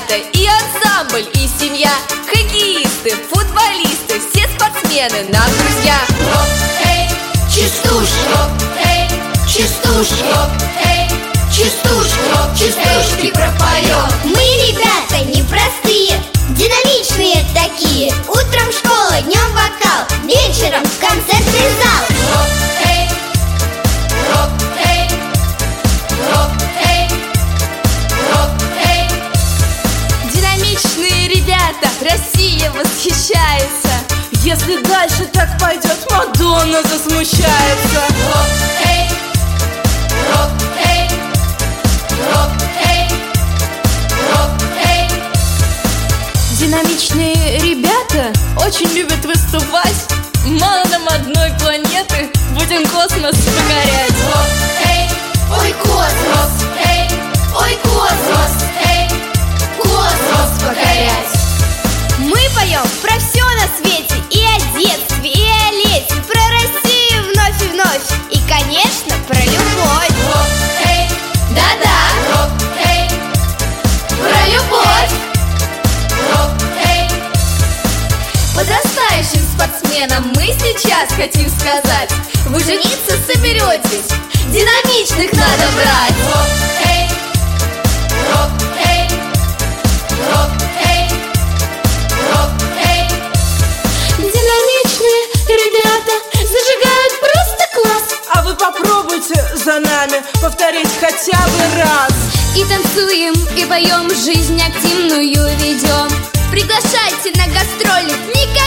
ребята, и ансамбль, и семья. Хоккеисты, футболисты, все спортсмены нам друзья. Роп, эй, частушки, роп, эй, частушки, роп, эй, частушки, роп, частушки пропоем. Мы, ребята, непростые, динамичные такие. Утром школа, днем вокал, вечером концертный зал. Роп, эй, роп, эй, роп, эй, роп, эй. Динамичные ребята, Россия восхищается. Если дальше так пойдет, Мадонна засмущается. Роп, эй, роп, эй, роп, эй, роп, эй. Динамичные ребята очень любят выступать. Мало нам одной планеты, будем космос покорять. Роп, эй, ой, космос, эй, ой, космос, эй, космос покорять. Мы поем про все на свете, и о детстве, и о лете, про Россию вновь и вновь, и, конечно, про любовь. Роп, эй, Да-да, роп, эй, про любовь. роп, эй. Подрастающим спортсменам мы сейчас хотим сказать: вы жениться соберетесь, динамичных надо брать. Роп, эй, роп, эй, роп, эй, роп, эй. Динамичные ребята зажигают просто класс. А вы попробуйте за нами повторить хотя бы раз. И танцуем, и поем, жизнь активную ведем. Приглашайте на гастроли, никогда